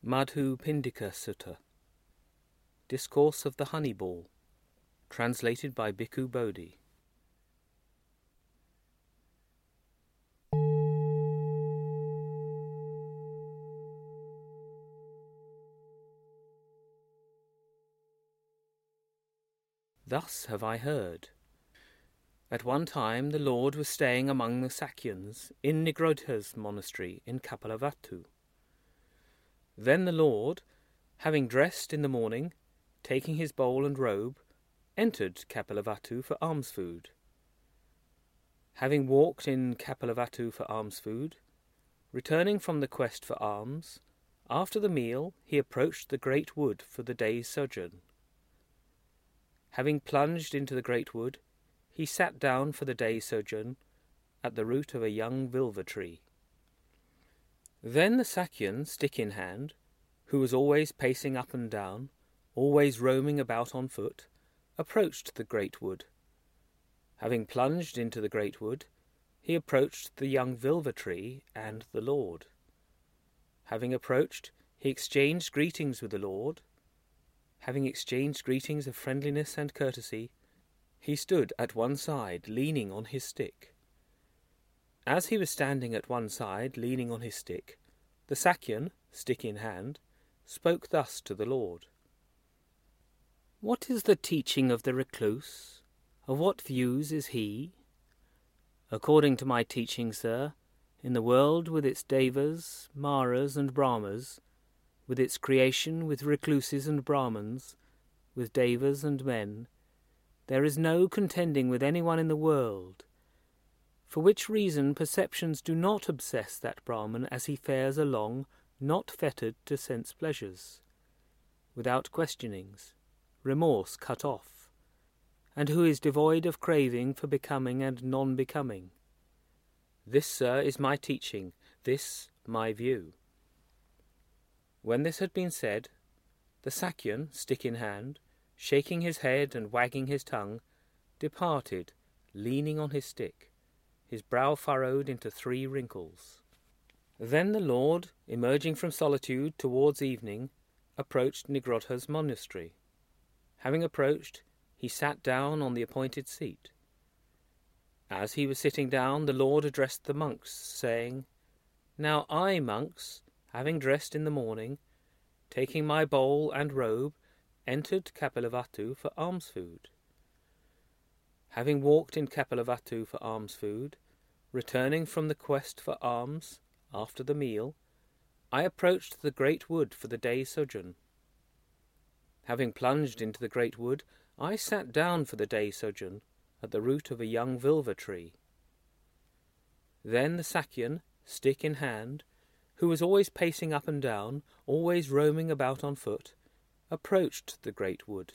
Madhu Pindika Sutta, Discourse of the Honey Ball, translated by Bhikkhu Bodhi. Thus have I heard. At one time the Lord was staying among the Sakyans in Nigrodha's monastery in Kapilavatthu. Then the Lord, having dressed in the morning, taking his bowl and robe, entered Kapilavatthu for alms food. Having walked in Kapilavatthu for alms food, returning from the quest for alms, after the meal he approached the great wood for the day's sojourn. Having plunged into the great wood, he sat down for the day's sojourn at the root of a young vilva tree. Then the Sakyan, stick in hand, who was always pacing up and down, always roaming about on foot, approached the great wood. Having plunged into the great wood, he approached the young vilva tree and the Lord. Having approached, he exchanged greetings with the Lord. Having exchanged greetings of friendliness and courtesy, he stood at one side, leaning on his stick. As he was standing at one side, leaning on his stick, the Sakyan, stick in hand, spoke thus to the Lord. What is the teaching of the recluse? Of what views is he? According to my teaching, sir, in the world with its devas, maras and brahmas, with its creation with recluses and brahmans, with devas and men, there is no contending with anyone in the world, for which reason perceptions do not obsess that Brahman as he fares along, not fettered to sense pleasures, without questionings, remorse cut off, and who is devoid of craving for becoming and non-becoming. This, sir, is my teaching, this my view. When this had been said, the Sakyan, stick in hand, shaking his head and wagging his tongue, departed, leaning on his stick, his brow furrowed into 3 wrinkles. Then the Lord, emerging from solitude towards evening, approached Nigrodha's monastery. Having approached, he sat down on the appointed seat. As he was sitting down, the Lord addressed the monks, saying, Now I, monks, having dressed in the morning, taking my bowl and robe, entered Kapilavatthu for alms food. Having walked in Kapilavatthu for alms food, returning from the quest for alms after the meal, I approached the great wood for the day's sojourn. Having plunged into the great wood, I sat down for the day's sojourn at the root of a young vilva tree. Then the Sakyan, stick in hand, who was always pacing up and down, always roaming about on foot, approached the great wood.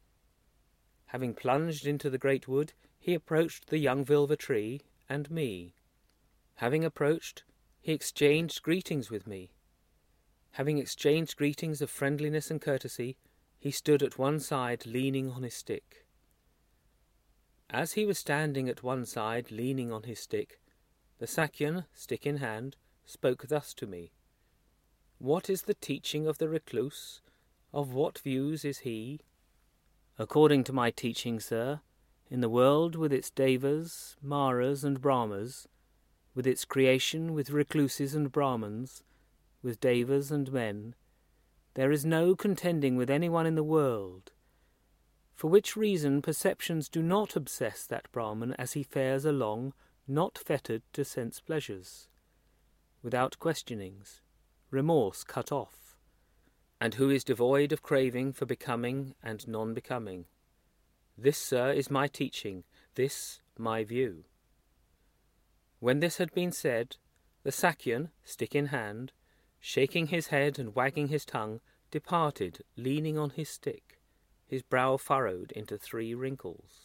Having plunged into the great wood, he approached the young vilva tree and me. Having approached, he exchanged greetings with me. Having exchanged greetings of friendliness and courtesy, he stood at one side, leaning on his stick. As he was standing at one side, leaning on his stick, the Sakyan, stick in hand, spoke thus to me. What is the teaching of the recluse? Of what views is he? According to my teaching, sir, in the world with its devas, maras and brahmas, with its creation with recluses and brahmans, with devas and men, there is no contending with anyone in the world, for which reason perceptions do not obsess that Brahman as he fares along, not fettered to sense pleasures, without questionings, remorse cut off, and who is devoid of craving for becoming and non-becoming. This, sir, is my teaching, this my view. When this had been said, the Sakyan, stick in hand, shaking his head and wagging his tongue, departed, leaning on his stick, his brow furrowed into 3 wrinkles.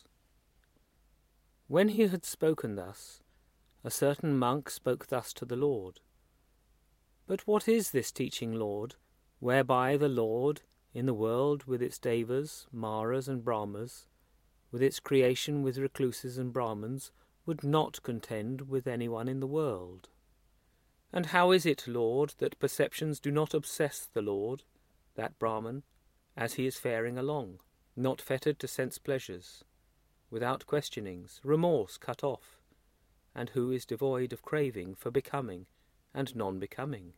When he had spoken thus, a certain monk spoke thus to the Lord. But what is this teaching, Lord, whereby the Lord, in the world with its devas, maras and brahmas, with its creation with recluses and brahmans, would not contend with anyone in the world? And how is it, Lord, that perceptions do not obsess the Lord, that Brahman, as he is faring along, not fettered to sense pleasures, without questionings, remorse cut off, and who is devoid of craving for becoming and non-becoming?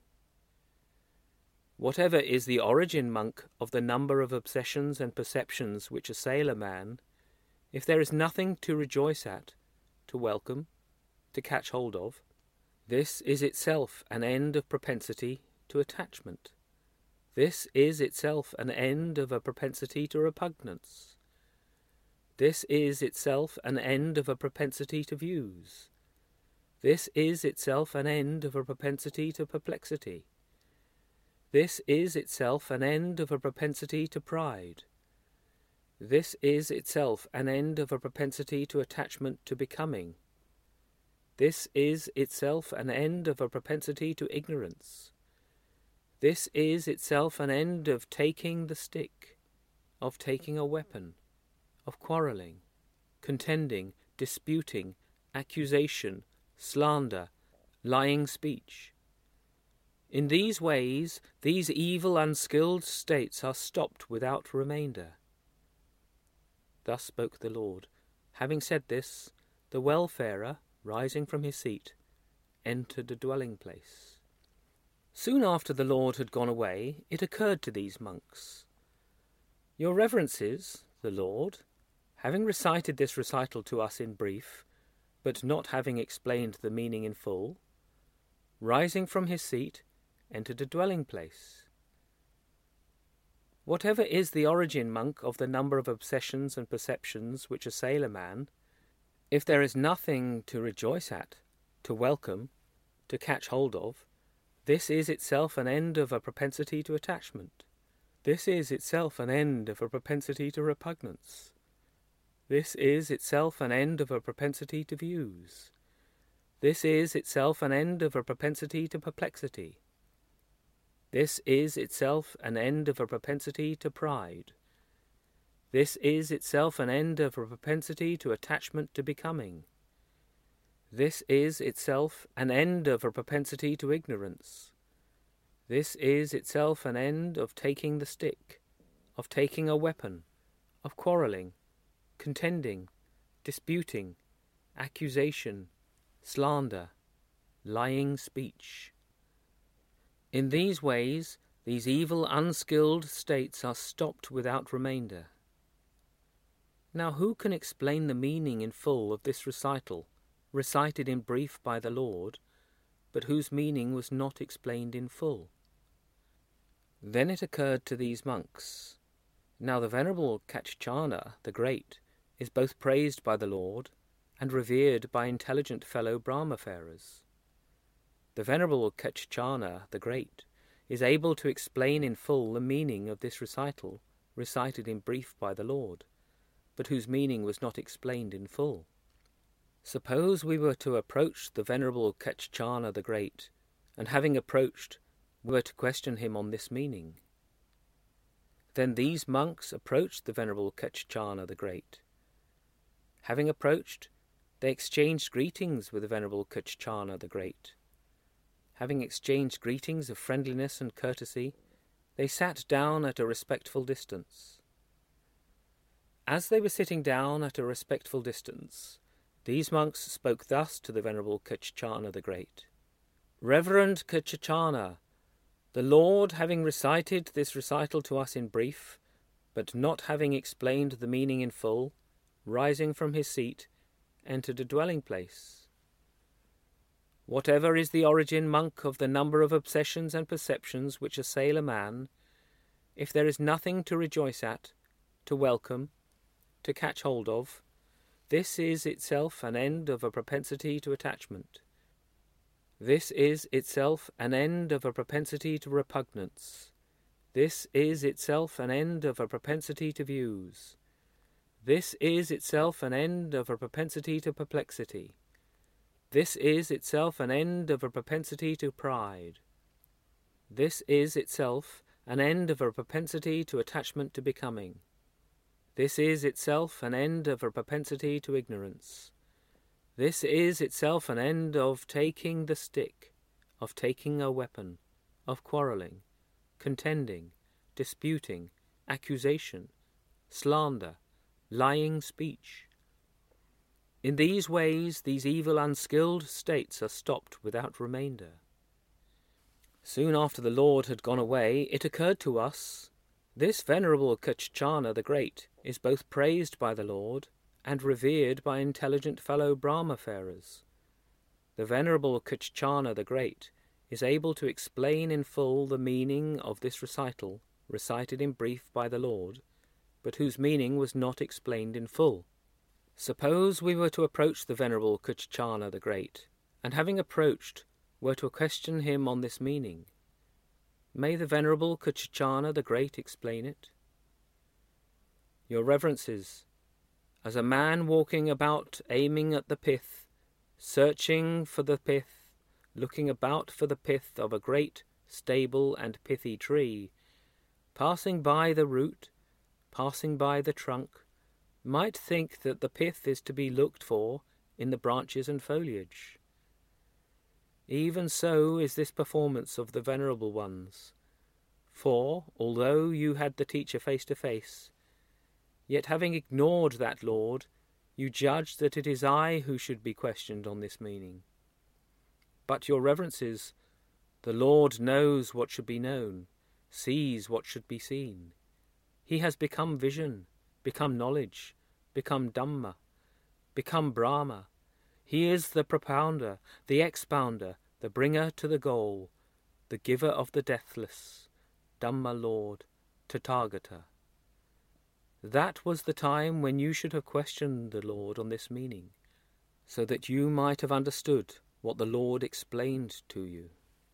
Whatever is the origin, monk, of the number of obsessions and perceptions which assail a man, if there is nothing to rejoice at, to welcome, to catch hold of, this is itself an end of propensity to attachment. This is itself an end of a propensity to repugnance. This is itself an end of a propensity to views. This is itself an end of a propensity to perplexity. This is itself an end of a propensity to pride. This is itself an end of a propensity to attachment to becoming. This is itself an end of a propensity to ignorance. This is itself an end of taking the stick, of taking a weapon, of quarrelling, contending, disputing, accusation, slander, lying speech. In these ways, these evil unskilled states are stopped without remainder. Thus spoke the Lord. Having said this, the wayfarer, rising from his seat, entered a dwelling place. Soon after the Lord had gone away, it occurred to these monks, "Your reverences, the Lord, having recited this recital to us in brief, but not having explained the meaning in full, rising from his seat, entered a dwelling place." Whatever is the origin, monk, of the number of obsessions and perceptions which assail a man, if there is nothing to rejoice at, to welcome, to catch hold of, this is itself an end of a propensity to attachment. This is itself an end of a propensity to repugnance. This is itself an end of a propensity to views. This is itself an end of a propensity to perplexity. This is itself an end of a propensity to pride. This is itself an end of a propensity to attachment to becoming. This is itself an end of a propensity to ignorance. This is itself an end of taking the stick, of taking a weapon, of quarrelling, contending, disputing, accusation, slander, lying speech. In these ways, these evil, unskilled states are stopped without remainder. Now who can explain the meaning in full of this recital, recited in brief by the Lord, but whose meaning was not explained in full? Then it occurred to these monks, now the Venerable Kachchana the Great is both praised by the Lord and revered by intelligent fellow Brahmafarers. The Venerable Kachchana the Great is able to explain in full the meaning of this recital, recited in brief by the Lord, but whose meaning was not explained in full. Suppose we were to approach the Venerable Kachchana the Great, and having approached, we were to question him on this meaning. Then these monks approached the Venerable Kachchana the Great. Having approached, they exchanged greetings with the Venerable Kachchana the Great. Having exchanged greetings of friendliness and courtesy, they sat down at a respectful distance. As they were sitting down at a respectful distance, these monks spoke thus to the Venerable Kachchana the Great. "Reverend Kachchana, the Lord, having recited this recital to us in brief, but not having explained the meaning in full, rising from his seat, entered a dwelling place. Whatever is the origin, monk, of the number of obsessions and perceptions which assail a man, if there is nothing to rejoice at, to welcome, to catch hold of, this is itself an end of a propensity to attachment. This is itself an end of a propensity to repugnance. This is itself an end of a propensity to views. This is itself an end of a propensity to perplexity. This is itself an end of a propensity to pride. This is itself an end of a propensity to attachment to becoming. This is itself an end of a propensity to ignorance. This is itself an end of taking the stick, of taking a weapon, of quarrelling, contending, disputing, accusation, slander, lying speech. In these ways these evil unskilled states are stopped without remainder. Soon after the Lord had gone away, it occurred to us, this venerable Kachchana the Great is both praised by the Lord and revered by intelligent fellow Brahmafarers. The venerable Kachchana the Great is able to explain in full the meaning of this recital, recited in brief by the Lord, but whose meaning was not explained in full. Suppose we were to approach the venerable Kachchana the Great, and having approached, were to question him on this meaning. May the venerable Kachchana the Great explain it? Your Reverences, as a man walking about aiming at the pith, searching for the pith, looking about for the pith of a great, stable and pithy tree, passing by the root, passing by the trunk, might think that the pith is to be looked for in the branches and foliage. Even so is this performance of the Venerable Ones, for, although you had the teacher face to face, yet having ignored that Lord, you judge that it is I who should be questioned on this meaning. But, Your Reverences, the Lord knows what should be known, sees what should be seen. He has become vision, become knowledge, become Dhamma, become Brahma. He is the propounder, the expounder, the bringer to the goal, the giver of the deathless, Dhamma Lord, Tathagata. That was the time when you should have questioned the Lord on this meaning, so that you might have understood what the Lord explained to you.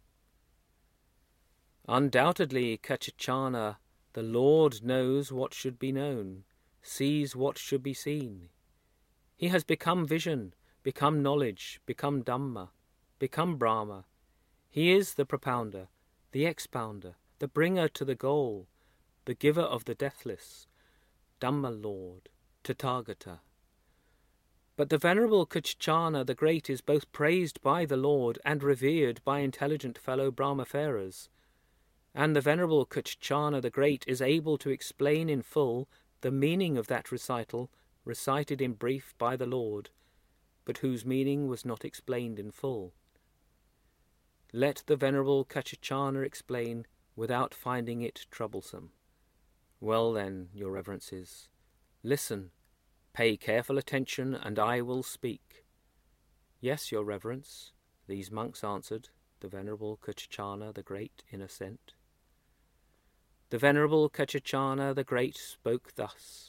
Undoubtedly, Kachchana, the Lord knows what should be known, sees what should be seen. He has become vision, become knowledge, become Dhamma, become Brahma. He is the propounder, the expounder, the bringer to the goal, the giver of the deathless, Dhamma Lord, Tathagata. But the venerable Kachchana the Great is both praised by the Lord and revered by intelligent fellow Brahmafarers, and the venerable Kachchana the Great is able to explain in full the meaning of that recital, recited in brief by the Lord, but whose meaning was not explained in full. Let the venerable Kachchana explain without finding it troublesome. Well then, Your Reverences, listen, pay careful attention, and I will speak. Yes, Your Reverence, these monks answered, the venerable Kachchana the Great in assent. The venerable Kachchana the Great spoke thus.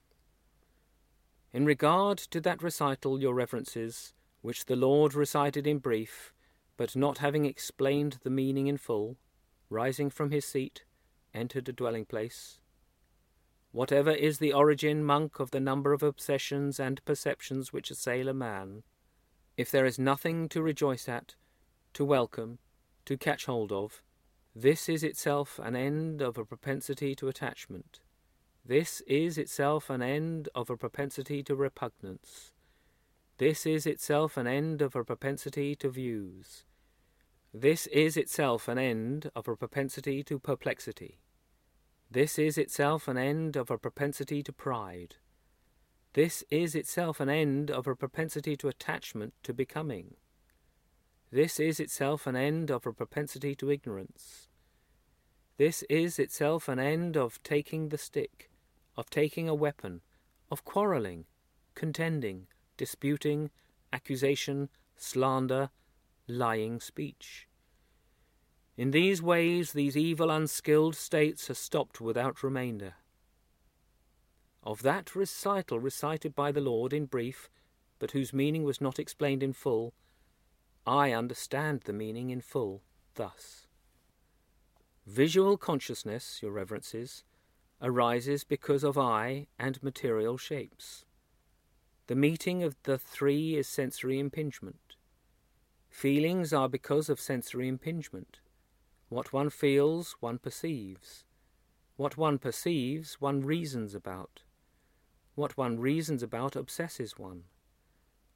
In regard to that recital, Your Reverences, which the Lord recited in brief, but not having explained the meaning in full, rising from his seat, entered a dwelling place. Whatever is the origin, monk, of the number of obsessions and perceptions which assail a man, if there is nothing to rejoice at, to welcome, to catch hold of, this is itself an end of a propensity to attachment. This is itself an end of a propensity to repugnance. This is itself an end of a propensity to views. This is itself an end of a propensity to perplexity. This is itself an end of a propensity to pride. This is itself an end of a propensity to attachment to becoming. This is itself an end of a propensity to ignorance. This is itself an end of taking the stick, of taking a weapon, of quarrelling, contending, disputing, accusation, slander, lying speech. In these ways these evil unskilled states are stopped without remainder. Of that recital recited by the Lord in brief, but whose meaning was not explained in full, I understand the meaning in full thus. Visual consciousness, Your Reverences, arises because of eye and material shapes. The meeting of the three is sensory impingement. Feelings are because of sensory impingement. What one feels, one perceives. What one perceives, one reasons about. What one reasons about obsesses one.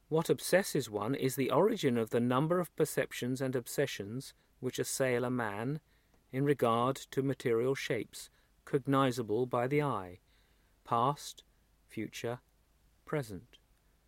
What obsesses one is the origin of the number of perceptions and obsessions which assail a man in regard to material shapes cognizable by the eye, past, future, present.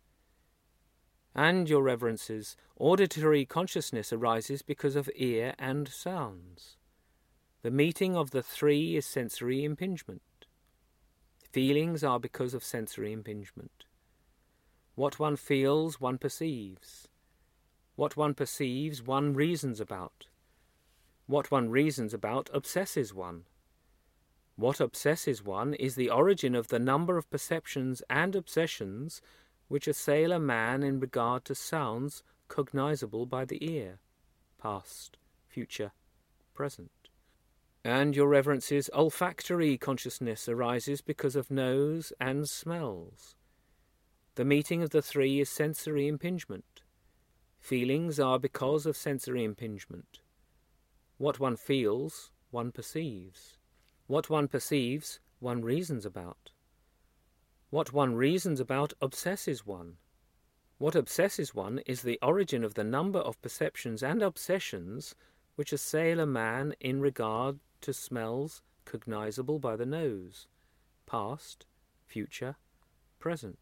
And, your reverences, auditory consciousness arises because of ear and sounds. The meeting of the three is sensory impingement. Feelings are because of sensory impingement. What one feels, one perceives. What one perceives, one reasons about. What one reasons about obsesses one. What obsesses one is the origin of the number of perceptions and obsessions which assail a man in regard to sounds cognizable by the ear, past, future, present. And, your reverences, olfactory consciousness arises because of nose and smells. The meeting of the three is sensory impingement. Feelings are because of sensory impingement. What one feels, one perceives. What one perceives, one reasons about. What one reasons about obsesses one. What obsesses one is the origin of the number of perceptions and obsessions which assail a man in regard to smells cognizable by the nose, past, future, present.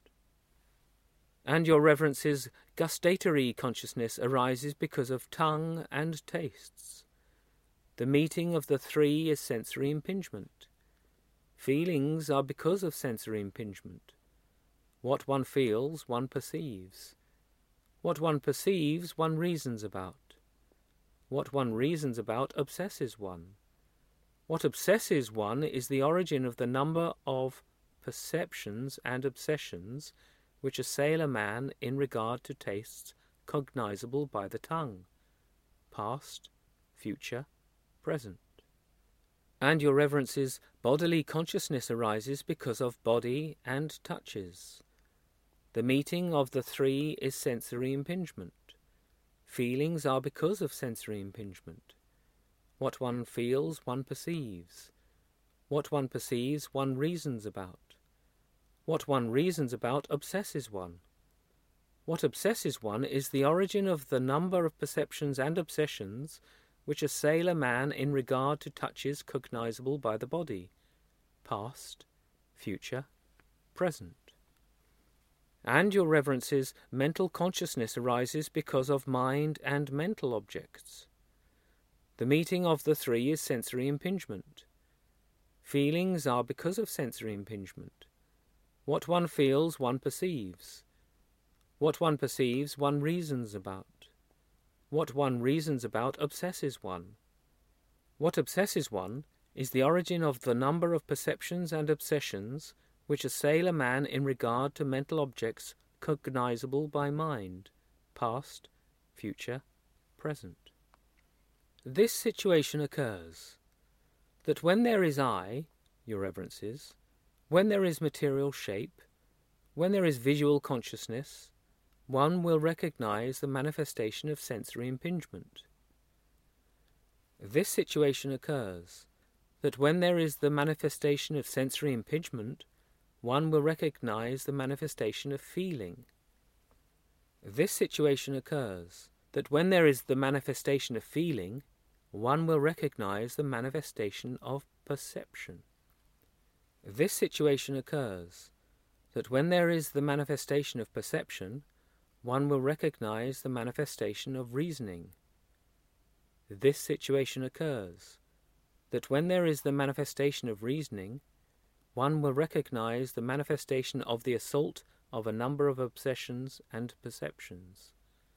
And, your reverences, gustatory consciousness arises because of tongue and tastes. The meeting of the three is sensory impingement. Feelings are because of sensory impingement. What one feels, one perceives. What one perceives, one reasons about. What one reasons about obsesses one. What obsesses one is the origin of the number of perceptions and obsessions which assail a man in regard to tastes cognizable by the tongue, past, future, present. And, your reverences, bodily consciousness arises because of body and touches. The meeting of the three is sensory impingement. Feelings are because of sensory impingement. What one feels, one perceives. What one perceives, one reasons about. What one reasons about obsesses one. What obsesses one is the origin of the number of perceptions and obsessions which assail a man in regard to touches cognizable by the body, past, future, present. And, your reverences, mental consciousness arises because of mind and mental objects. The meeting of the three is sensory impingement. Feelings are because of sensory impingement. What one feels, one perceives. What one perceives, one reasons about. What one reasons about obsesses one. What obsesses one is the origin of the number of perceptions and obsessions which assail a man in regard to mental objects cognizable by mind, past, future, present. This situation occurs, that when there is I, your reverences, when there is material shape, when there is visual consciousness, one will recognize the manifestation of sensory impingement. This situation occurs, that when there is the manifestation of sensory impingement, one will recognize the manifestation of feeling. This situation occurs, that when there is the manifestation of feeling, one will recognize the manifestation of perception. This situation occurs, that when there is the manifestation of perception, one will recognize the manifestation of reasoning. This situation occurs, that when there is the manifestation of reasoning, one will recognize the manifestation of the assault of a number of obsessions and perceptions.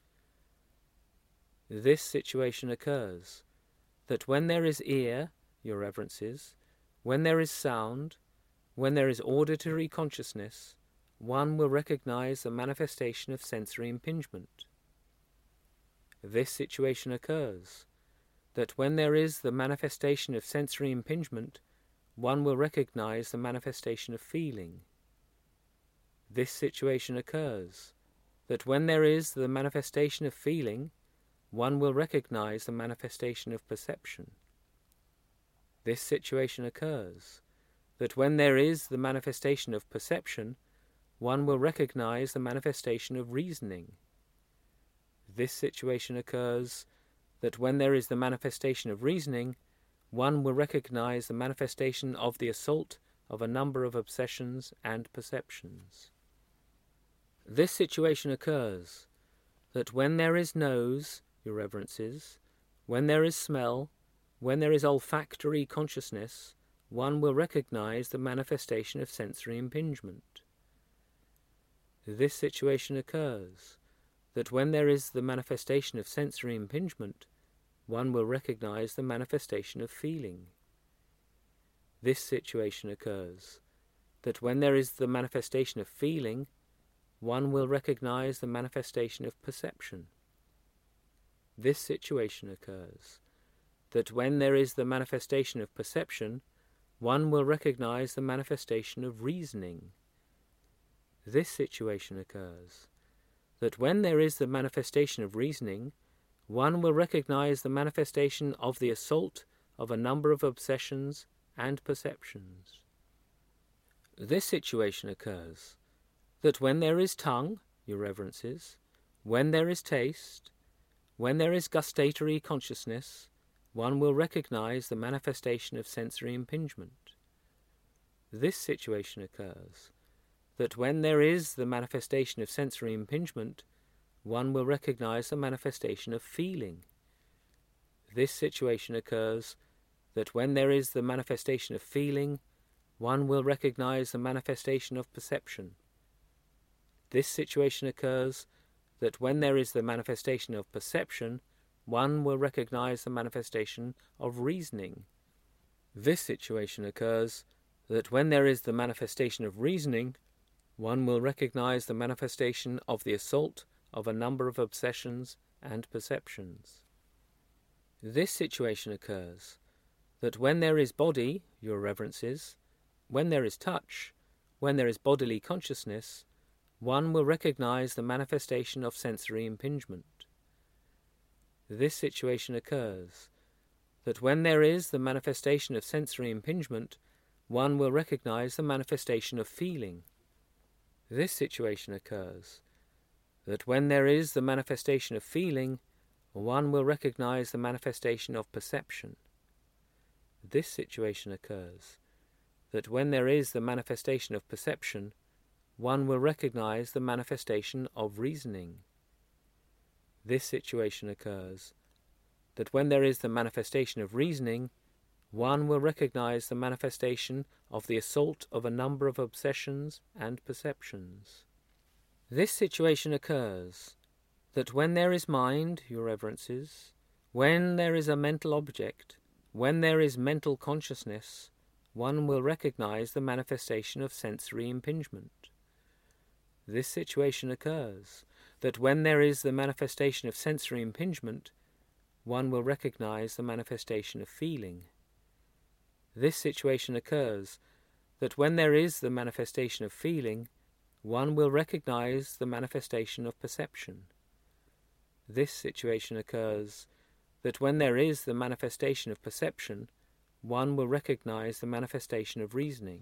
This situation occurs, that when there is ear, your reverences, when there is sound, when there is auditory consciousness, one will recognize the manifestation of sensory impingement. This situation occurs, that when there is the manifestation of sensory impingement, one will recognize the manifestation of feeling. This situation occurs, that when there is the manifestation of feeling, one will recognize the manifestation of perception. This situation occurs, that when there is the manifestation of perception, one will recognize the manifestation of reasoning. This situation occurs that when there is the manifestation of reasoning, one will recognize the manifestation of the assault of a number of obsessions and perceptions. This situation occurs that when there is nose, your reverences, when there is smell, when there is olfactory consciousness, one will recognize the manifestation of sensory impingement. This situation occurs that when there is the manifestation of sensory impingement, one will recognize the manifestation of feeling. This situation occurs that when there is the manifestation of feeling, one will recognize the manifestation of perception. This situation occurs that when there is the manifestation of perception, one will recognize the manifestation of reasoning. This situation occurs that when there is the manifestation of reasoning, one will recognize the manifestation of the assault of a number of obsessions and perceptions. This situation occurs that when there is tongue, your reverences, when there is taste, when there is gustatory consciousness, one will recognize the manifestation of sensory impingement. This situation occurs that when there is the manifestation of sensory impingement, one will recognize the manifestation of feeling. This situation occurs that when there is the manifestation of feeling, one will recognize the manifestation of perception. This situation occurs that when there is the manifestation of perception, one will recognize the manifestation of reasoning. This situation occurs that when there is the manifestation of reasoning, one will recognize the manifestation of the assault of a number of obsessions and perceptions. This situation occurs that when there is body, your reverences, when there is touch, when there is bodily consciousness, one will recognize the manifestation of sensory impingement. This situation occurs that when there is the manifestation of sensory impingement, one will recognize the manifestation of feeling. This situation occurs that when there is the manifestation of feeling, one will recognize the manifestation of perception. This situation occurs that when there is the manifestation of perception, one will recognize the manifestation of reasoning. This situation occurs that when there is the manifestation of reasoning, one will recognize the manifestation of the assault of a number of obsessions and perceptions. This situation occurs that when there is mind, your reverences, when there is a mental object, when there is mental consciousness, one will recognize the manifestation of sensory impingement. This situation occurs that when there is the manifestation of sensory impingement, one will recognize the manifestation of feeling. This situation occurs that when there is the manifestation of feeling, one will recognize the manifestation of perception. This situation occurs that when there is the manifestation of perception, one will recognize the manifestation of reasoning.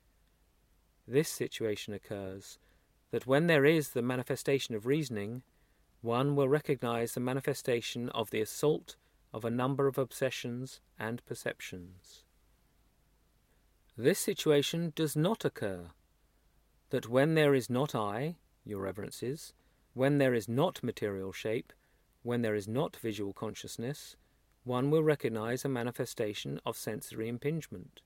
This situation occurs that when there is the manifestation of reasoning, one will recognize the manifestation of the assault of a number of obsessions and perceptions. This situation does not occur that when there is not I, your reverences, when there is not material shape, when there is not visual consciousness, one will recognize a manifestation of sensory impingement.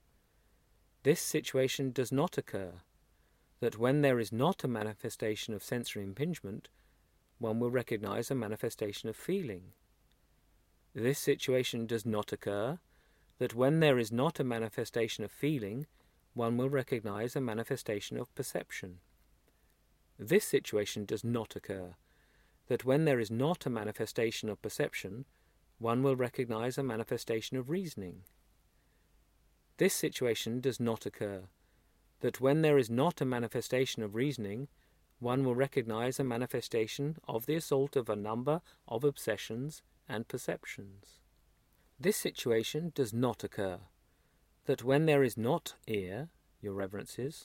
This situation does not occur that when there is not a manifestation of sensory impingement, one will recognize a manifestation of feeling. This situation does not occur that when there is not a manifestation of feeling, one will recognize a manifestation of perception. This situation does not occur that when there is not a manifestation of perception, one will recognize a manifestation of reasoning. This situation does not occur that when there is not a manifestation of reasoning, one will recognize a manifestation of the assault of a number of obsessions and perceptions. This situation does not occur that when there is not ear, your reverences,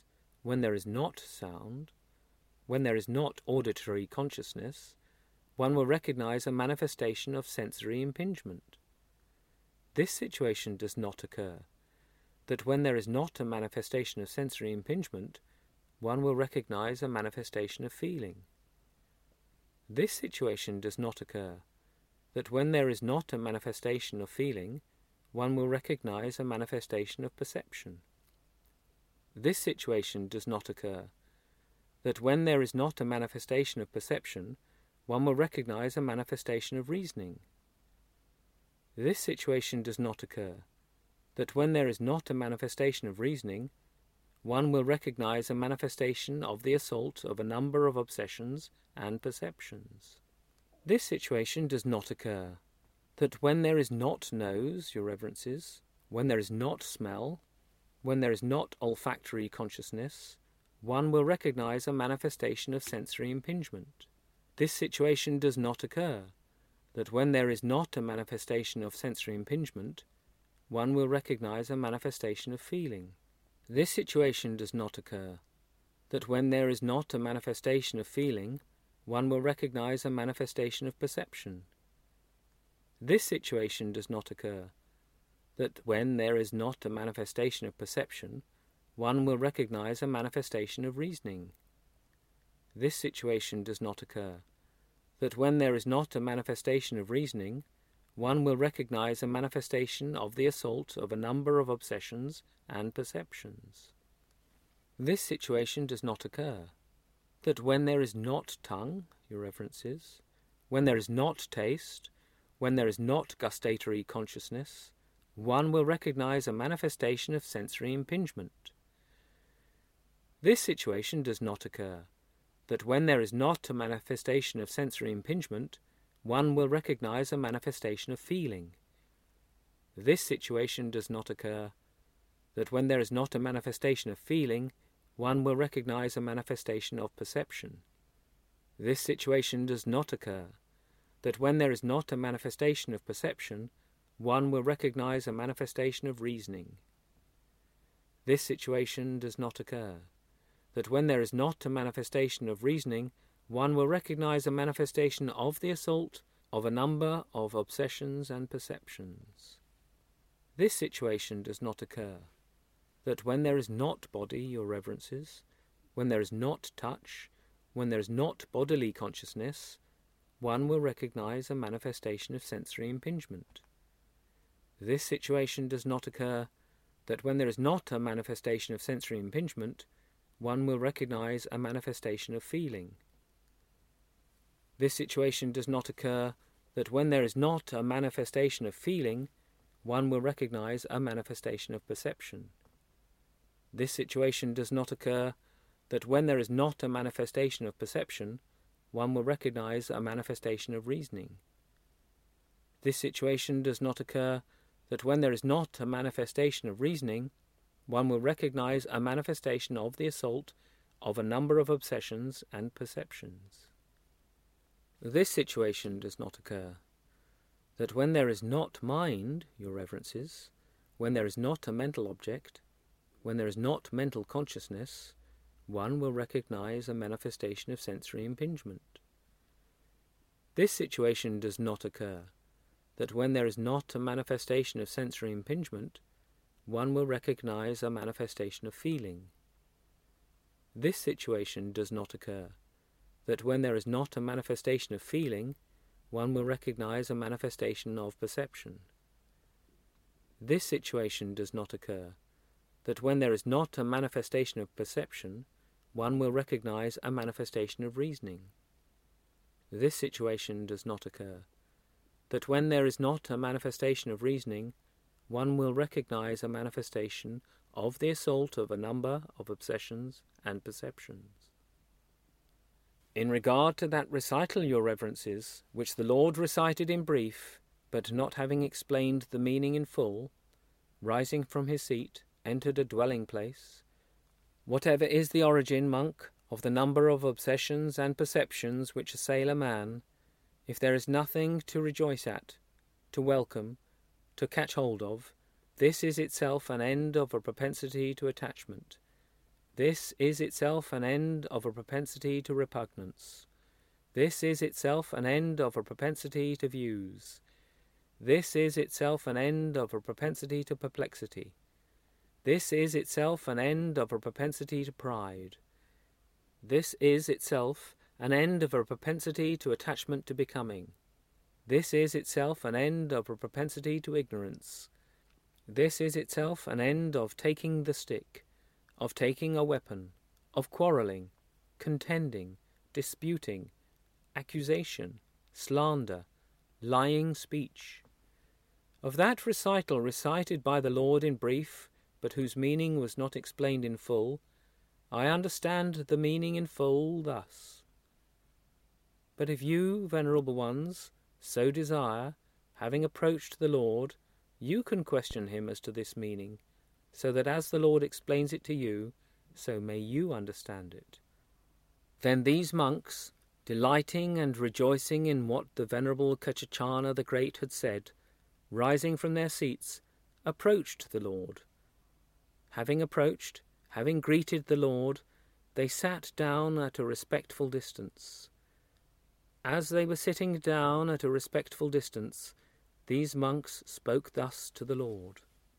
when there is not sound, when there is not auditory consciousness, one will recognize a manifestation of sensory impingement. This situation does not occur, that when there is not a manifestation of sensory impingement, one will recognize a manifestation of feeling. This situation does not occur, that when there is not a manifestation of feeling, one will recognize a manifestation of perception. This situation does not occur, that when there is not a manifestation of perception, one will recognize a manifestation of reasoning. This situation does not occur, that when there is not a manifestation of reasoning, one will recognize a manifestation of the assault of a number of obsessions and perceptions. This situation does not occur, that when there is not nose, your reverences, when there is not smell, when there is not olfactory consciousness, one will recognize a manifestation of sensory impingement. This situation does not occur, that when there is not a manifestation of sensory impingement, one will recognize a manifestation of feeling. This situation does not occur, that when there is not a manifestation of feeling, one will recognize a manifestation of perception. This situation does not occur, that when there is not a manifestation of perception, one will recognize a manifestation of reasoning. This situation does not occur, that when there is not a manifestation of reasoning, one will recognize a manifestation of the assault of a number of obsessions and perceptions. This situation does not occur, that when there is not tongue, your reverences, when there is not taste, when there is not gustatory consciousness, one will recognize a manifestation of sensory impingement. This situation does not occur, that when there is not a manifestation of sensory impingement, one will recognize a manifestation of feeling. This situation does not occur, that when there is not a manifestation of feeling, one will recognize a manifestation of perception. This situation does not occur, that when there is not a manifestation of perception, one will recognize a manifestation of reasoning. This situation does not occur, that when there is not a manifestation of reasoning, one will recognize a manifestation of the assault of a number of obsessions and perceptions. This situation does not occur, that when there is not body, your reverences, when there is not touch, when there is not bodily consciousness, one will recognize a manifestation of sensory impingement. This situation does not occur, that when there is not a manifestation of sensory impingement, one will recognize a manifestation of feeling. This situation does not occur, that when there is not a manifestation of feeling, one will recognize a manifestation of perception. This situation does not occur, that when there is not a manifestation of perception, one will recognize a manifestation of reasoning. This situation does not occur, that when there is not a manifestation of reasoning, one will recognize a manifestation of the assault of a number of obsessions and perceptions. This situation does not occur, that when there is not mind, your reverences, when there is not a mental object, when there is not mental consciousness, one will recognize a manifestation of sensory impingement. This situation does not occur, that when there is not a manifestation of sensory impingement, one will recognize a manifestation of feeling. This situation does not occur, that when there is not a manifestation of feeling, one will recognize a manifestation of perception. This situation does not occur, that when there is not a manifestation of perception, one will recognize a manifestation of reasoning. This situation does not occur, that when there is not a manifestation of reasoning, one will recognize a manifestation of the assault of a number of obsessions and perceptions. In regard to that recital, your reverences, which the Lord recited in brief, but not having explained the meaning in full, rising from his seat, entered a dwelling place. Whatever is the origin, monk, of the number of obsessions and perceptions which assail a man, if there is nothing to rejoice at, to welcome, to catch hold of, this is itself an end of a propensity to attachment, This is itself an end of a propensity to repugnance. This is itself an end of a propensity to views. This is itself an end of a propensity to perplexity. This is itself an end of a propensity to pride. This is itself an end of a propensity to attachment to becoming. This is itself an end of a propensity to ignorance. This is itself an end of taking the stick, of taking a weapon, of quarrelling, contending, disputing, accusation, slander, lying speech. Of that recital recited by the Lord in brief, but whose meaning was not explained in full, I understand the meaning in full thus. But if you, venerable ones, so desire, having approached the Lord, you can question him as to this meaning, so that as the Lord explains it to you, so may you understand it. Then these monks, delighting and rejoicing in what the venerable Kachachana the Great had said, rising from their seats, approached the Lord. Having approached, having greeted the Lord, they sat down at a respectful distance. As they were sitting down at a respectful distance, these monks spoke thus to the Lord.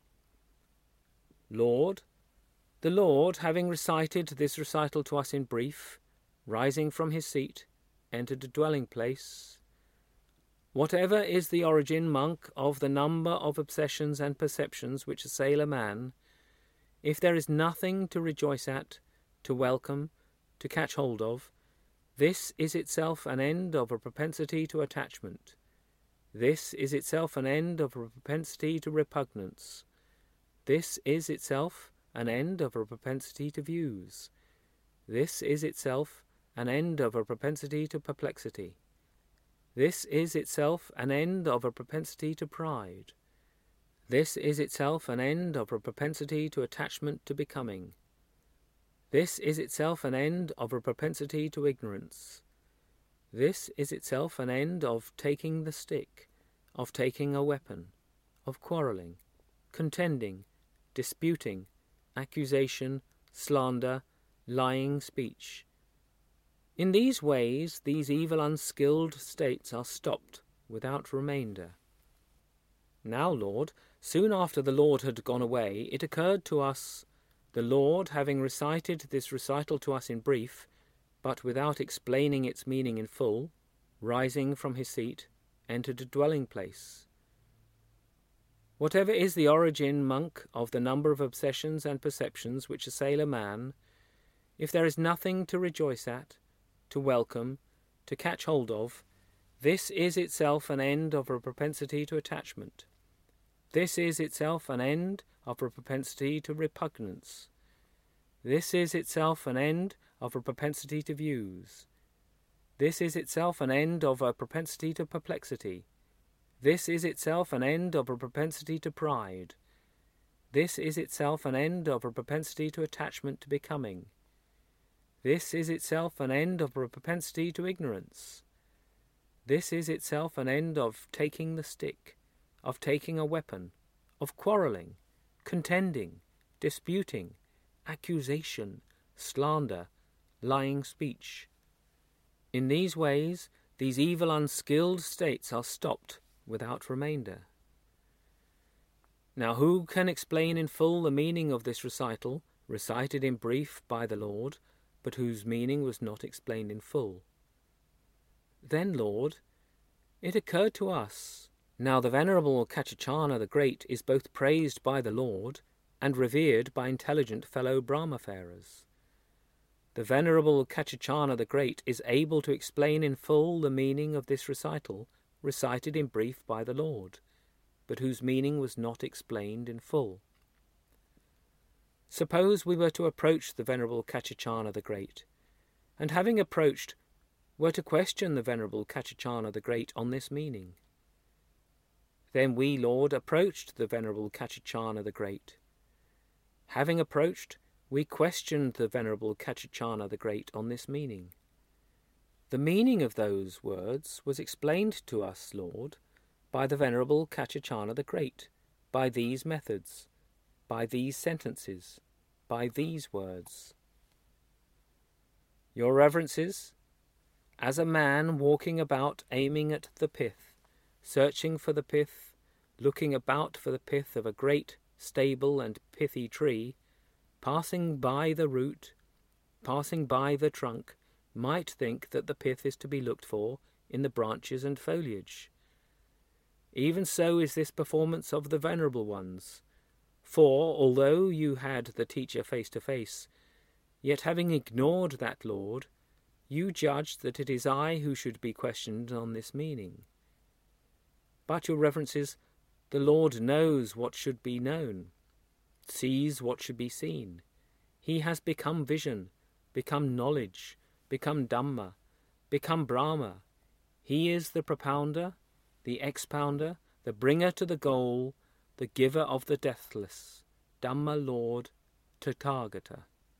Lord, the Lord, having recited this recital to us in brief, rising from his seat, entered a dwelling place. Whatever is the origin, monk, of the number of obsessions and perceptions which assail a man, if there is nothing to rejoice at, to welcome, to catch hold of, this is itself an end of a propensity to attachment. This is itself an end of a propensity to repugnance. This is itself an end of a propensity to views. This is itself an end of a propensity to perplexity. This is itself an end of a propensity to pride. This is itself an end of a propensity to attachment to becoming. This is itself an end of a propensity to ignorance. This is itself an end of taking the stick, of taking a weapon, of quarrelling, contending, disputing, accusation, slander, lying speech. In these ways, these evil unskilled states are stopped without remainder. Now, Lord, soon after the Lord had gone away, it occurred to us, the Lord, having recited this recital to us in brief, but without explaining its meaning in full, rising from his seat, entered a dwelling place. Whatever is the origin, monk, of the number of obsessions and perceptions which assail a man, if there is nothing to rejoice at, to welcome, to catch hold of, this is itself an end of a propensity to attachment. This is itself an end of a propensity to repugnance. This is itself an end of a propensity to views. This is itself an end of a propensity to perplexity. This is itself an end of a propensity to pride. This is itself an end of a propensity to attachment to becoming. This is itself an end of a propensity to ignorance. This is itself an end of taking the stick, of taking a weapon, of quarrelling, contending, disputing, accusation, slander, lying speech. In these ways, these evil unskilled states are stopped without remainder. Now who can explain in full the meaning of this recital, recited in brief by the Lord, but whose meaning was not explained in full? Then, Lord, it occurred to us, now the venerable Kachachana the Great is both praised by the Lord and revered by intelligent fellow Brahmafarers. The venerable Kachachana the Great is able to explain in full the meaning of this recital, recited in brief by the Lord, but whose meaning was not explained in full. Suppose we were to approach the venerable Kachachana the Great, and having approached, were to question the venerable Kachachana the Great on this meaning. Then we, Lord, approached the venerable Kachachana the Great. Having approached, we questioned the venerable Kachachana the Great on this meaning. The meaning of those words was explained to us, Lord, by the venerable Kachachana the Great, by these methods, by these sentences, by these words. Your Reverences, as a man walking about aiming at the pith, searching for the pith, looking about for the pith of a great, stable and pithy tree, passing by the root, passing by the trunk, might think that the pith is to be looked for in the branches and foliage. Even so is this performance of the venerable ones. For, although you had the teacher face to face, yet having ignored that Lord, you judged that it is I who should be questioned on this meaning. But, your Reverences, the Lord knows what should be known, sees what should be seen. He has become vision, become knowledge, become Dhamma, become Brahma. He is the propounder, the expounder, the bringer to the goal, the giver of the deathless, Dhamma Lord, Tathagata.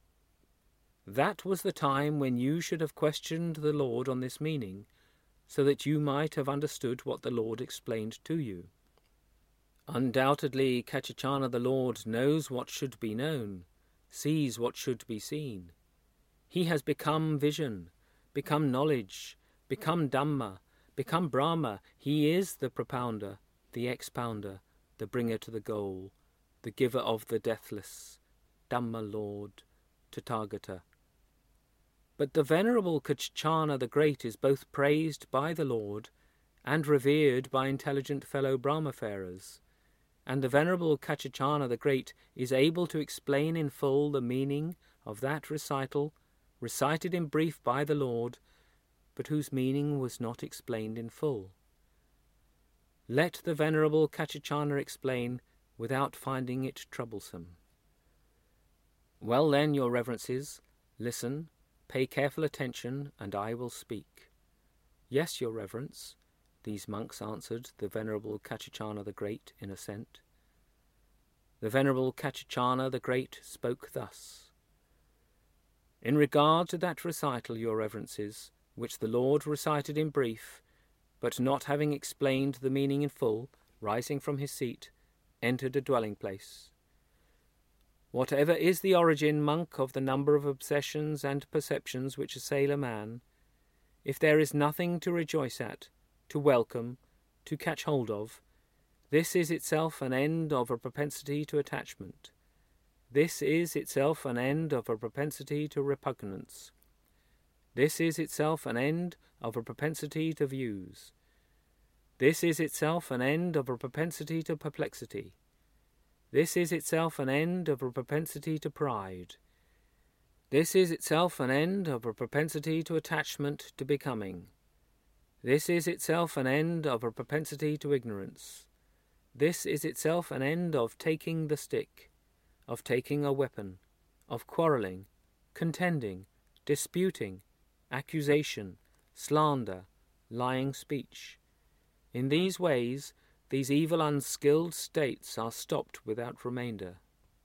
That was the time when you should have questioned the Lord on this meaning, so that you might have understood what the Lord explained to you. Undoubtedly, Kachachana the Lord knows what should be known, sees what should be seen. He has become vision, become knowledge, become Dhamma, become Brahma. He is the propounder, the expounder, the bringer to the goal, the giver of the deathless, Dhamma Lord, Tathagata. But the Venerable Kachachana the Great is both praised by the Lord and revered by intelligent fellow Brahmafarers, and the Venerable Kachachana the Great is able to explain in full the meaning of that recital, recited in brief by the Lord, but whose meaning was not explained in full. Let the Venerable Kachachana explain without finding it troublesome. Well then, your Reverences, listen, pay careful attention, and I will speak. Yes, your Reverence, these monks answered the Venerable Kachachana the Great in assent. The Venerable Kachachana the Great spoke thus. In regard to that recital, your Reverences, which the Lord recited in brief, but not having explained the meaning in full, rising from his seat, entered a dwelling place. Whatever is the origin, monk, of the number of obsessions and perceptions which assail a man, if there is nothing to rejoice at, to welcome, to catch hold of, this is itself an end of a propensity to attachment. This is itself an end of a propensity to repugnance. This is itself an end of a propensity to views. This is itself an end of a propensity to perplexity. This is itself an end of a propensity to pride. This is itself an end of a propensity to attachment to becoming. This is itself an end of a propensity to ignorance. This is itself an end of taking the stick, of taking a weapon, of quarrelling, contending, disputing, accusation, slander, lying speech. In these ways, these evil unskilled states are stopped without remainder.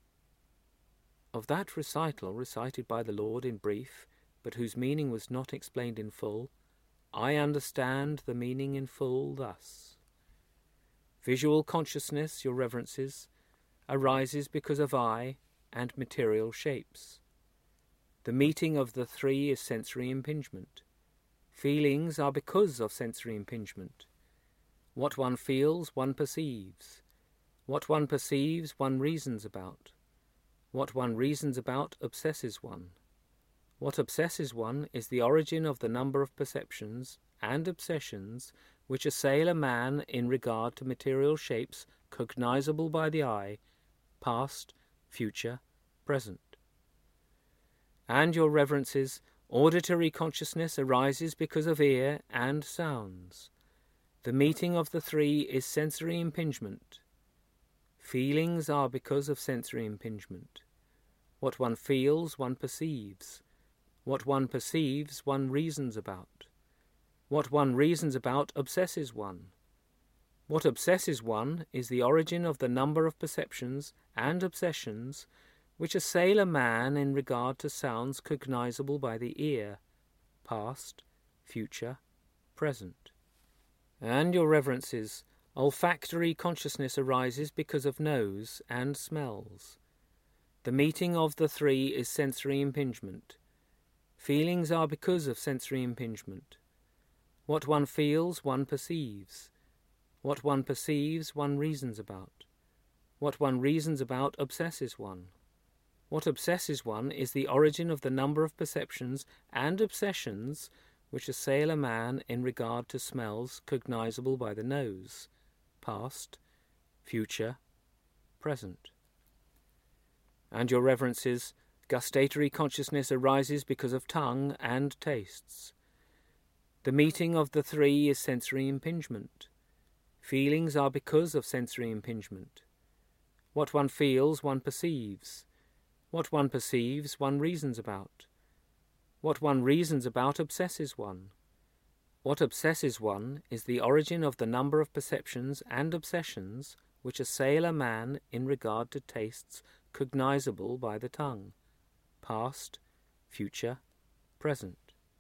Of that recital, recited by the Lord in brief, but whose meaning was not explained in full, I understand the meaning in full thus. Visual consciousness, your Reverences, arises because of eye and material shapes. The meeting of the three is sensory impingement. Feelings are because of sensory impingement. What one feels, one perceives. What one perceives, one reasons about. What one reasons about obsesses one. What obsesses one is the origin of the number of perceptions and obsessions which assail a man in regard to material shapes cognizable by the eye, past, future, present. And, your Reverences, auditory consciousness arises because of ear and sounds. The meeting of the three is sensory impingement. Feelings are because of sensory impingement. What one feels, one perceives. What one perceives, one reasons about. What one reasons about obsesses one. What obsesses one is the origin of the number of perceptions and obsessions which assail a man in regard to sounds cognizable by the ear, past, future, present. And, your Reverences, olfactory consciousness arises because of nose and smells. The meeting of the three is sensory impingement. Feelings are because of sensory impingement. What one feels, one perceives. What one perceives, one reasons about. What one reasons about obsesses one. What obsesses one is the origin of the number of perceptions and obsessions which assail a man in regard to smells cognizable by the nose, past, future, present. And your reverences, gustatory consciousness arises because of tongue and tastes. The meeting of the three is sensory impingement. Feelings are because of sensory impingement. What one feels, one perceives. What one perceives, one reasons about. What one reasons about obsesses one. What obsesses one is the origin of the number of perceptions and obsessions which assail a man in regard to tastes cognizable by the tongue, past, future, present.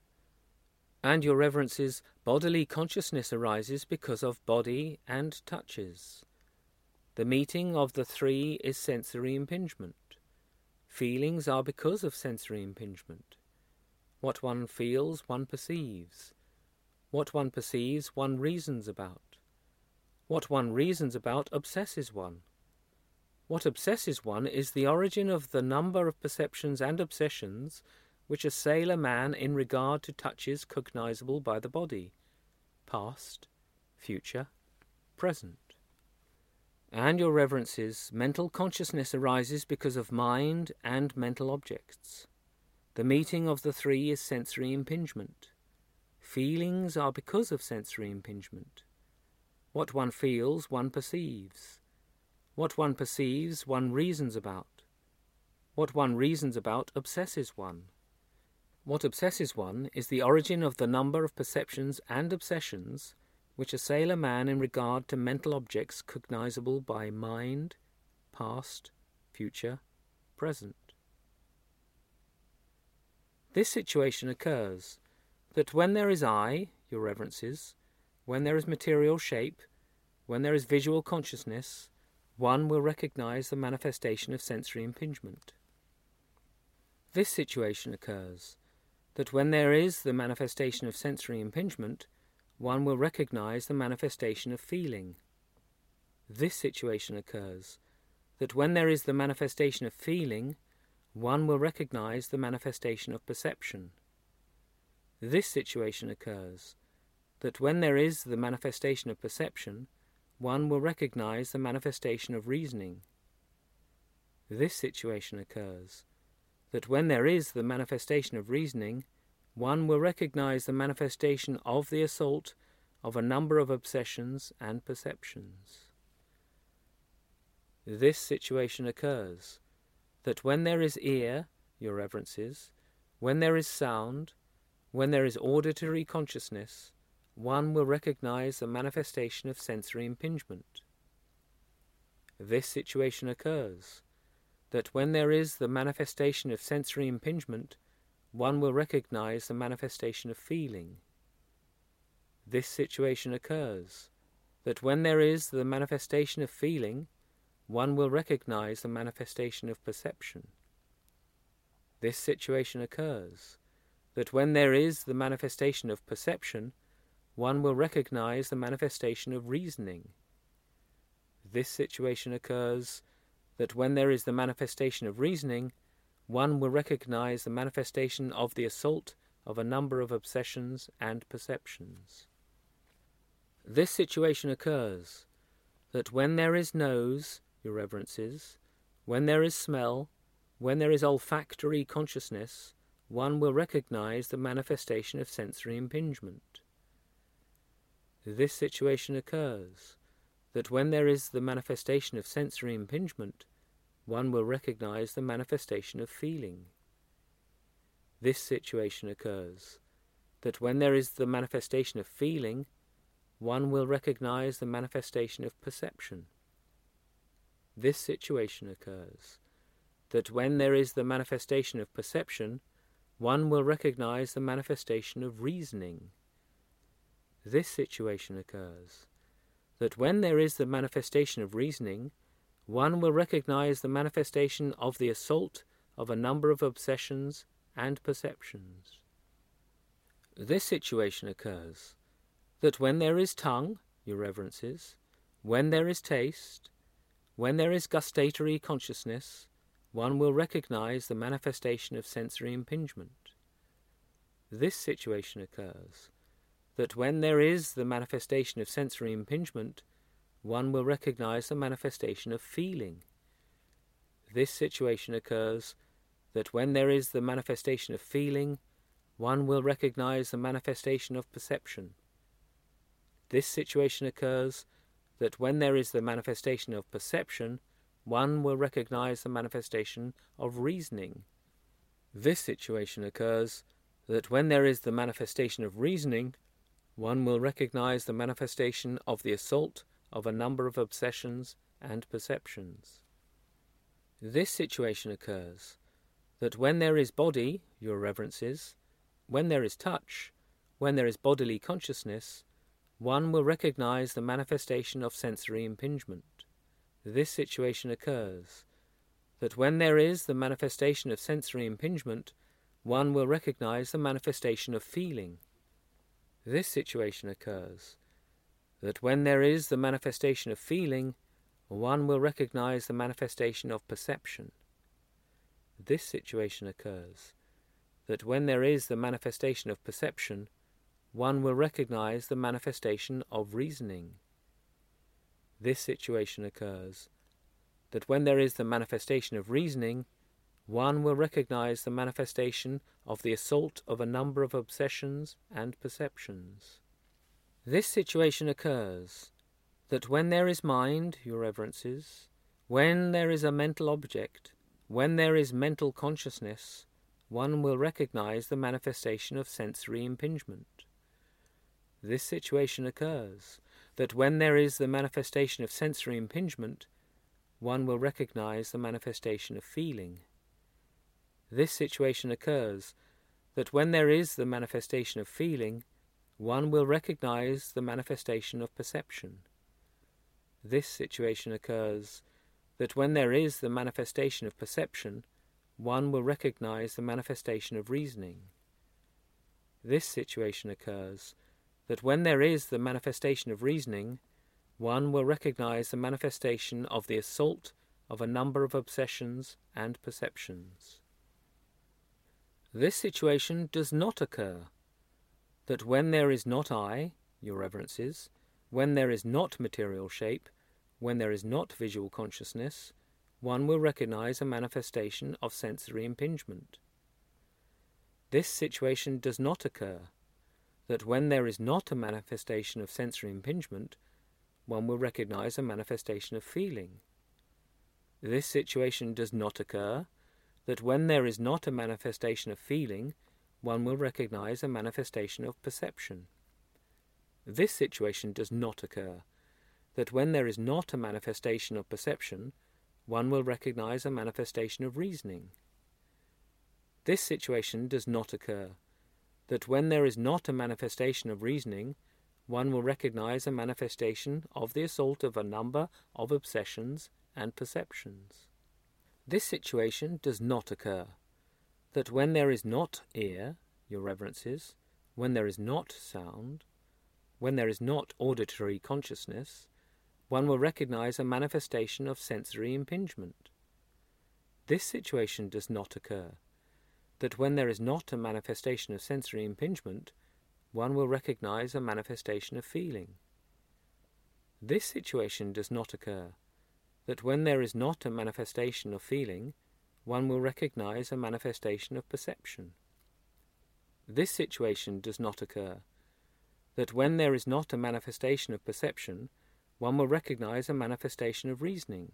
And your reverences, bodily consciousness arises because of body and touches. The meeting of the three is sensory impingement. Feelings are because of sensory impingement. What one feels, one perceives. What one perceives, one reasons about. What one reasons about obsesses one. What obsesses one is the origin of the number of perceptions and obsessions which assail a man in regard to touches cognizable by the body, past, future, present. And your reverences, mental consciousness arises because of mind and mental objects. The meeting of the three is sensory impingement. Feelings are because of sensory impingement. What one feels, one perceives. What one perceives, one reasons about. What one reasons about obsesses one. What obsesses one is the origin of the number of perceptions and obsessions which assail a man in regard to mental objects cognizable by mind, past, future, present. This situation occurs that when there is I, your reverences, when there is material shape, when there is visual consciousness, one will recognize the manifestation of sensory impingement. This situation occurs that when there is the manifestation of sensory impingement, one will recognize the manifestation of feeling. This situation occurs that when there is the manifestation of feeling, one will recognize the manifestation of perception. This situation occurs that when there is the manifestation of perception, one will recognize the manifestation of reasoning. This situation occurs that when there is the manifestation of reasoning, one will recognize the manifestation of the assault of a number of obsessions and perceptions. This situation occurs that when there is ear, your reverences, when there is sound, when there is auditory consciousness, one will recognize the manifestation of sensory impingement. This situation occurs that when there is the manifestation of sensory impingement, one will recognize the manifestation of feeling. This situation occurs that when there is the manifestation of feeling, one will recognize the manifestation of perception. This situation occurs that when there is the manifestation of perception, one will recognize the manifestation of reasoning. This situation occurs that when there is the manifestation of reasoning, one will recognize the manifestation of the assault of a number of obsessions and perceptions. This situation occurs that when there is nose, your reverences, when there is smell, when there is olfactory consciousness, one will recognize the manifestation of sensory impingement. This situation occurs that when there is the manifestation of sensory impingement, one will recognize the manifestation of feeling. This situation occurs that when there is the manifestation of feeling, one will recognize the manifestation of perception. This situation occurs that when there is the manifestation of perception, one will recognize the manifestation of reasoning. This situation occurs that when there is the manifestation of reasoning, one will recognize the manifestation of the assault of a number of obsessions and perceptions. This situation occurs that when there is tongue, your reverences, when there is taste, when there is gustatory consciousness, one will recognize the manifestation of sensory impingement. This situation occurs that when there is the manifestation of sensory impingement, one will recognize the manifestation of feeling. This situation occurs that when there is the manifestation of feeling, one will recognize the manifestation of perception. This situation occurs that when there is the manifestation of perception, one will recognize the manifestation of reasoning. This situation occurs that when there is the manifestation of reasoning, one will recognize the manifestation of the assault of a number of obsessions and perceptions. This situation occurs that when there is body, your reverences, when there is touch, when there is bodily consciousness, one will recognize the manifestation of sensory impingement. This situation occurs that when there is the manifestation of sensory impingement, one will recognize the manifestation of feeling. This situation occurs that when there is the manifestation of feeling, one will recognize the manifestation of perception. This situation occurs that when there is the manifestation of perception, one will recognize the manifestation of reasoning. This situation occurs that when there is the manifestation of reasoning, one will recognize the manifestation of the assault of a number of obsessions and perceptions. This situation occurs that when there is mind, your reverences, when there is a mental object, when there is mental consciousness, one will recognize the manifestation of sensory impingement. This situation occurs that when there is the manifestation of sensory impingement, one will recognize the manifestation of feeling. This situation occurs that when there is the manifestation of feeling, one will recognize the manifestation of perception. This situation occurs that when there is the manifestation of perception, one will recognize the manifestation of reasoning. This situation occurs that when there is the manifestation of reasoning, one will recognize the manifestation of the assault of a number of obsessions and perceptions. This situation does not occur that when there is not I, your reverences, when there is not material shape, when there is not visual consciousness, one will recognize a manifestation of sensory impingement. This situation does not occur that when there is not a manifestation of sensory impingement, one will recognize a manifestation of feeling. This situation does not occur that when there is not a manifestation of feeling, one will recognize a manifestation of perception. This situation does not occur that when there is not a manifestation of perception, one will recognize a manifestation of reasoning. This situation does not occur that when there is not a manifestation of reasoning, one will recognize a manifestation of the assault of a number of obsessions and perceptions. This situation does not occur that when there is not ear, your reverences, when there is not sound, when there is not auditory consciousness, one will recognize a manifestation of sensory impingement. This situation does not occur that when there is not a manifestation of sensory impingement, one will recognize a manifestation of feeling. This situation does not occur that when there is not a manifestation of feeling, one will recognize a manifestation of perception. This situation does not occur that when there is not a manifestation of perception, one will recognize a manifestation of reasoning.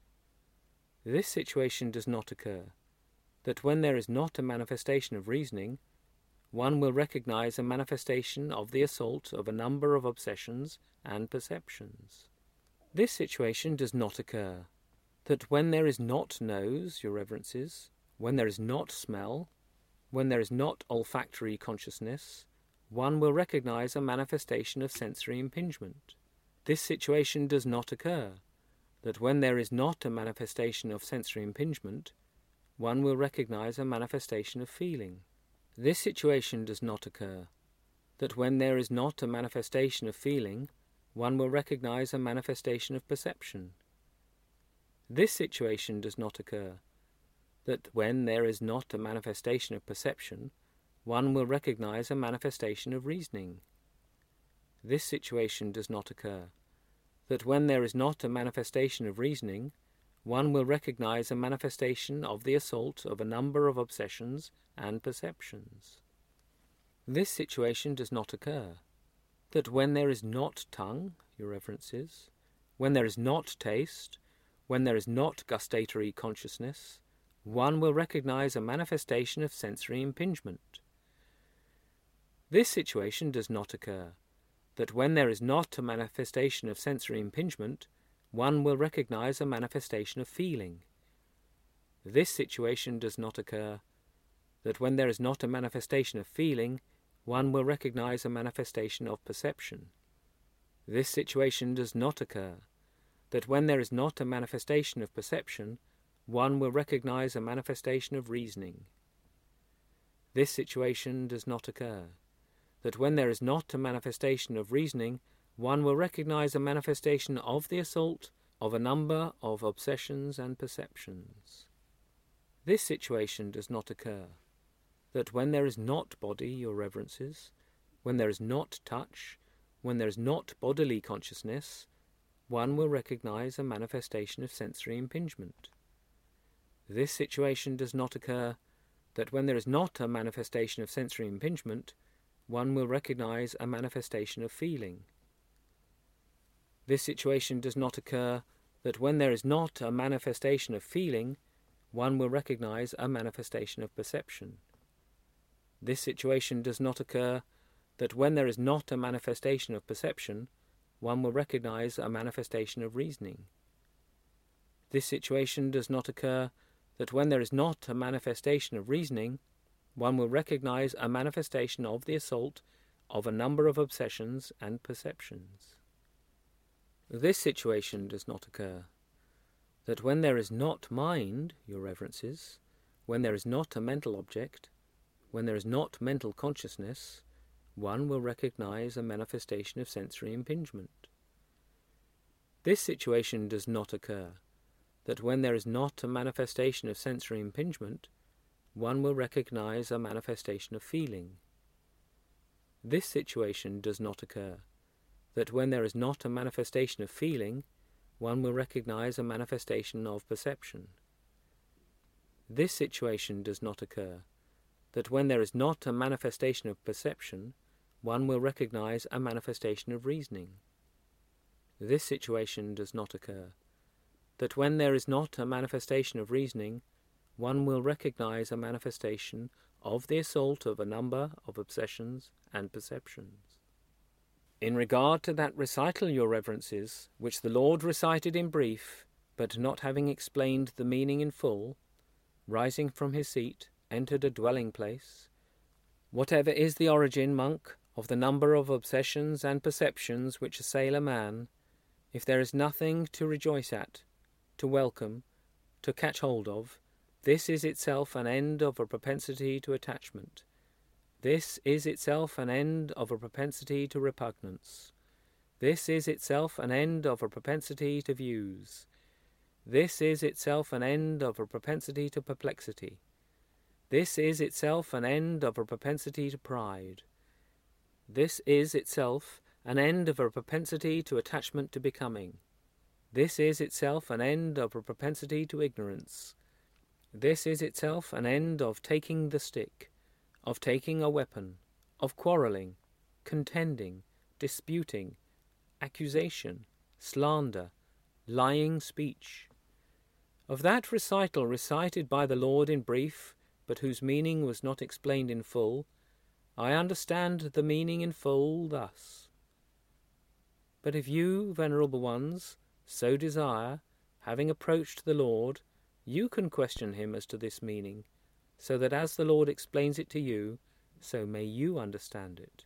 This situation does not occur that when there is not a manifestation of reasoning, one will recognize a manifestation of the assault of a number of obsessions and perceptions. This situation does not occur that when there is not nose, your reverences, when there is not smell, when there is not olfactory consciousness, one will recognize a manifestation of sensory impingement. This situation does not occur that when there is not a manifestation of sensory impingement, one will recognize a manifestation of feeling. This situation does not occur, that when there is not a manifestation of feeling, one will recognize a manifestation of perception. This situation does not occur, that when there is not a manifestation of perception, one will recognize a manifestation of reasoning. This situation does not occur, that when there is not a manifestation of reasoning, one will recognize a manifestation of the assault of a number of obsessions and perceptions. This situation does not occur, that when there is not tongue, your reverences, when there is not taste, when there is not gustatory consciousness, one will recognize a manifestation of sensory impingement. This situation does not occur, that when there is not a manifestation of sensory impingement, one will recognize a manifestation of feeling. This situation does not occur, that when there is not a manifestation of feeling, one will recognize a manifestation of perception. This situation does not occur, that when there is not a manifestation of perception, one will recognize a manifestation of reasoning. This situation does not occur, that when there is not a manifestation of reasoning, one will recognize a manifestation of the assault of a number of obsessions and perceptions. This situation does not occur, that when there is not body, your reverences, when there is not touch, when there is not bodily consciousness, one will recognize a manifestation of sensory impingement. This situation does not occur, that when there is not a manifestation of sensory impingement, one will recognize a manifestation of feeling. This situation does not occur, that when there is not a manifestation of feeling, one will recognize a manifestation of perception. This situation does not occur, that when there is not a manifestation of perception, one will recognize a manifestation of reasoning. This situation does not occur, that when there is not a manifestation of reasoning, one will recognize a manifestation of the assault of a number of obsessions and perceptions. This situation does not occur, that when there is not mind, your reverences, when there is not a mental object, when there is not mental consciousness, one will recognize a manifestation of sensory impingement. This situation does not occur, that when there is not a manifestation of sensory impingement, one will recognize a manifestation of feeling. This situation does not occur, that when there is not a manifestation of feeling, one will recognize a manifestation of perception. This situation does not occur, that when there is not a manifestation of perception, one will recognize a manifestation of reasoning. This situation does not occur, that when there is not a manifestation of reasoning, one will recognize a manifestation of the assault of a number of obsessions and perceptions. In regard to that recital, your reverences, which the Lord recited in brief, but not having explained the meaning in full, rising from his seat, entered a dwelling place. Whatever is the origin, monk, of the number of obsessions and perceptions which assail a man, if there is nothing to rejoice at, to welcome, to catch hold of, this is itself an end of a propensity to attachment. This is itself an end of a propensity to repugnance. This is itself an end of a propensity to views. This is itself an end of a propensity to perplexity. This is itself an end of a propensity to pride. This is itself an end of a propensity to attachment to becoming. This is itself an end of a propensity to ignorance. This is itself an end of taking the stick, of taking a weapon, of quarrelling, contending, disputing, accusation, slander, lying speech. Of that recital recited by the Lord in brief, but whose meaning was not explained in full, I understand the meaning in full thus. But if you, venerable ones, so desire, having approached the Lord, you can question him as to this meaning, so that as the Lord explains it to you, so may you understand it.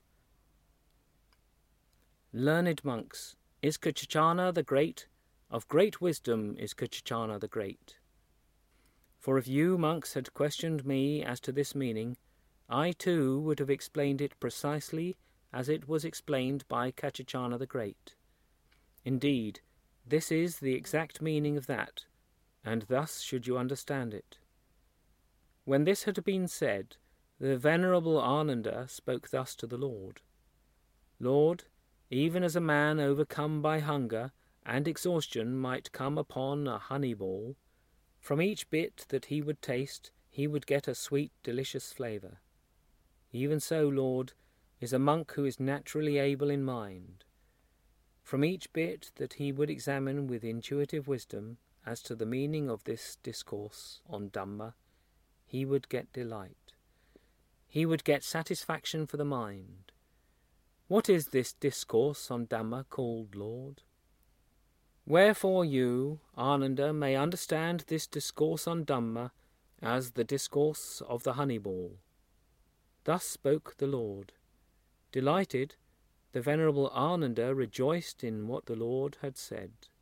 Learned monks, is Kucana the Great? Of great wisdom is Kucana the Great. For if you monks had questioned me as to this meaning, I too would have explained it precisely as it was explained by Kachachana the Great. Indeed, this is the exact meaning of that, and thus should you understand it. When this had been said, the venerable Ananda spoke thus to the Lord. Lord, even as a man overcome by hunger and exhaustion might come upon a honey ball, from each bit that he would taste he would get a sweet, delicious flavour. Even so, Lord, is a monk who is naturally able in mind. From each bit that he would examine with intuitive wisdom as to the meaning of this discourse on Dhamma, he would get delight. He would get satisfaction for the mind. What is this discourse on Dhamma called, Lord? Wherefore you, Ananda, may understand this discourse on Dhamma as the discourse of the honey ball. Thus spoke the Lord. Delighted, the venerable Ananda rejoiced in what the Lord had said.